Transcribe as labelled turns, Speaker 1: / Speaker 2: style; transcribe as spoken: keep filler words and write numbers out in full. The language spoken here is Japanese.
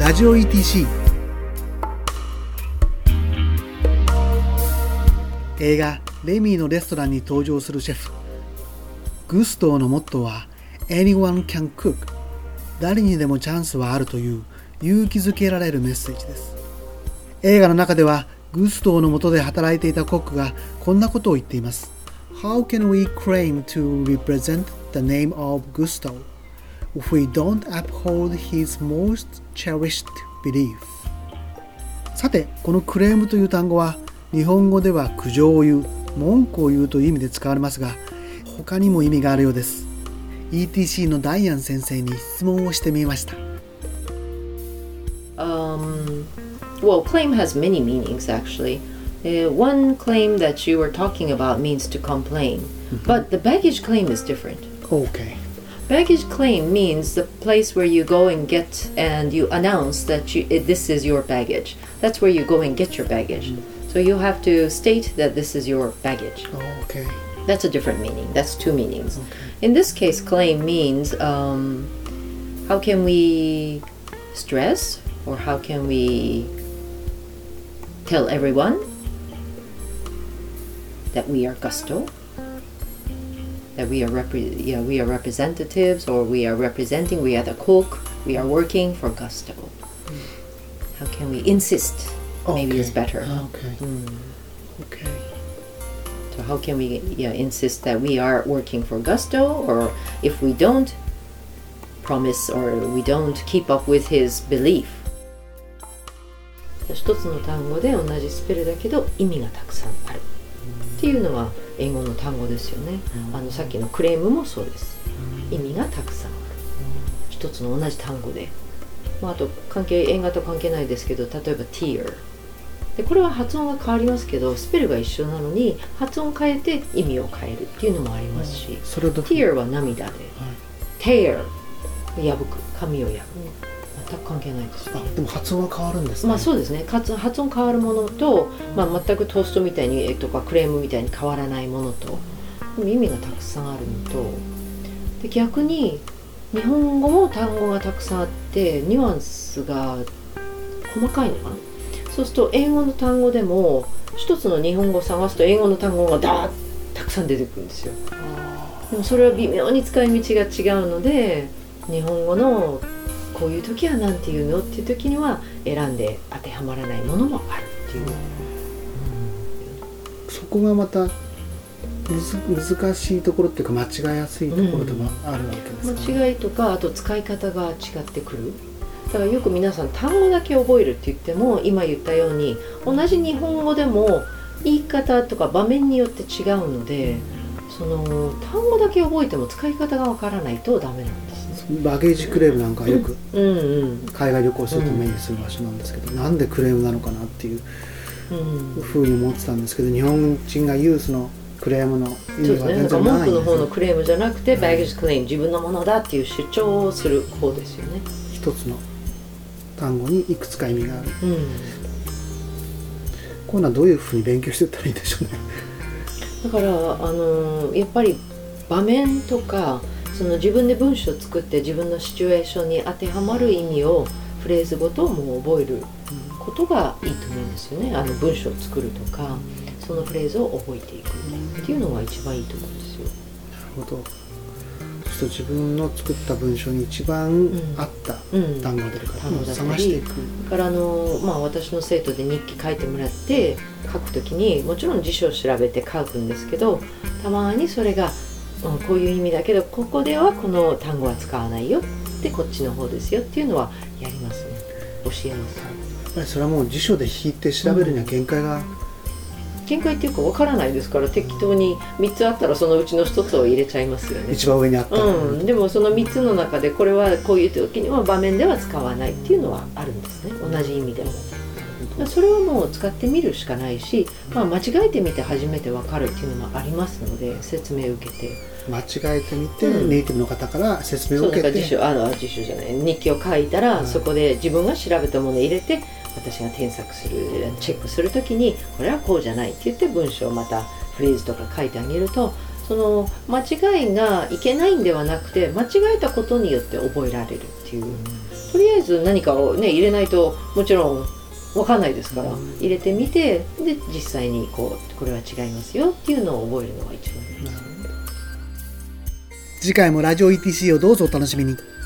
Speaker 1: ラジオ イーティーシー 映画レミーのレストランに登場するシェフグストーのモットーは Anyone can cook 誰にでもチャンスはあるという勇気づけられるメッセージです。映画の中ではグストーの下で働いていたコックがこんなことを言っています。 How can we claim to represent the name of Gusto if we don't uphold his most cherished belief? さて、このクレームという単語は日本語では苦情を言う、文句を言うという意味で使われますが、他にも意味があるようです。 イーティーシー のダイアン先生に質問をしてみました。
Speaker 2: Um, well, claim has many meanings actually. Uh, one claim that you were talking about means to complain, but the baggage claim is different.
Speaker 1: Okay.
Speaker 2: Baggage claim means the place where you go and get and you announce that you, this is your baggage. That's where you go and get your baggage. So you have to state that this is your baggage.
Speaker 1: Okay.
Speaker 2: That's a different meaning. That's two meanings.
Speaker 1: Okay.
Speaker 2: In this case, claim means um, how can we stress or how can we tell everyone that we are Gusto, that we are repre- yeah, we are representatives or we are representing, we are the cook, we are working for Gusto. How can we insist? Maybe
Speaker 1: Okay.
Speaker 2: it's better.
Speaker 1: Okay.
Speaker 2: Mm.
Speaker 1: Okay.
Speaker 2: So how can we yeah, insist that we are working for Gusto, or if we don't promise or we don't keep up with his belief? 一つの単語で同じスペルだけど意味がたくさんあるっていうのは英語の単語ですよね。あのさっきのクレームもそうです。意味がたくさんある。一つの同じ単語で、まあ、あと関係映画と関係ないですけど、例えば tearでこれは発音が変わりますけどスペルが一緒なのに発音変えて意味を変えるっていうのもありますし、
Speaker 1: それはどう
Speaker 2: tear は涙で、tear 破く、紙を破く、全く関係ないですね。
Speaker 1: あ、でも発音は変わるんですね。
Speaker 2: まあそうですね。発発音変わるものと、まあ、全くトーストみたいにえとかクレームみたいに変わらないものと、でも意味がたくさんあるのと、で逆に日本語も単語がたくさんあってニュアンスが細かいのかな。そうすると英語の単語でも一つの日本語を探すと英語の単語がダーッたくさん出てくるんですよ。でもそれは微妙に使い道が違うので、日本語のこういう時は何て言うのっていう時には選んで当てはまらないものもあるっていう、うん、
Speaker 1: そこがまたむず難しいところっていうか間違いやすいところでもあるわけですか、ね、
Speaker 2: 間違いとかあと使い方が違ってくる。だからよく皆さん単語だけ覚えるって言っても今言ったように同じ日本語でも言い方とか場面によって違うので、その単語だけ覚えても使い方がわからないとダメなんですね。
Speaker 1: バゲージクレームなんかよく
Speaker 2: うんうん、
Speaker 1: 海外旅行すると目にする場所なんですけど、うん、なんでクレームなのかなっていうふうに思ってたんですけど、日本人が言うそのクレームの意味は全然ないんですね。
Speaker 2: そうですね。なんか文句の方のクレームじゃなくて、バゲージクレーム、自分のものだっていう主張をする方ですよね。
Speaker 1: 一つの単語にいくつか意味がある、うん、こういうのはどういうふうに勉強していったらいいんでしょうね。
Speaker 2: だからあのやっぱり場面とかその自分で文章を作って自分のシチュエーションに当てはまる意味をフレーズごともう覚えることがいいと思うんですよね。あの文章を作るとかそのフレーズを覚えていくっていうのが一番いいと思うんですよ。
Speaker 1: なるほど。そうすると自分の作った文章に一番合った単語が出るから、うんうん、探していく。
Speaker 2: だからあの、まあ、私の生徒で日記書いてもらって書くときにもちろん辞書を調べて書くんですけど、たまにそれが、うん、こういう意味だけどここではこの単語は使わないよでこっちの方ですよっていうのはやりますね。教えます。やっ
Speaker 1: ぱりそれはもう辞書で引いて調べるには限界が、うん、
Speaker 2: 限界っていうか分からないですから適当にみっつあったらそのうちのひとつを入れちゃいますよね。
Speaker 1: 一番上にあったら、
Speaker 2: うん、でもそのみっつの中でこれはこういう時には場面では使わないっていうのはあるんですね。同じ意味でもそれはもう使ってみるしかないし、まあ、間違えてみて初めて分かるっていうのもありますので説明を受けて
Speaker 1: 間違えてみて、うん、ネイティブの方から説明を受けて、
Speaker 2: そうだから辞書、あの辞書じゃない日記を書いたら、うん、そこで自分が調べたものを入れて私が添削するチェックするときにこれはこうじゃないって言って文章をまたフレーズとか書いてあげるとその間違いがいけないんではなくて間違えたことによって覚えられるっていうとりあえず何かをね入れないともちろん分かんないですから、
Speaker 1: うん、
Speaker 2: 入れてみて、で実際にこうこれは違いますよっていうのを覚えるのが一番いいですよね。
Speaker 1: 次回もラジオ イーティーシー をどうぞお楽しみに。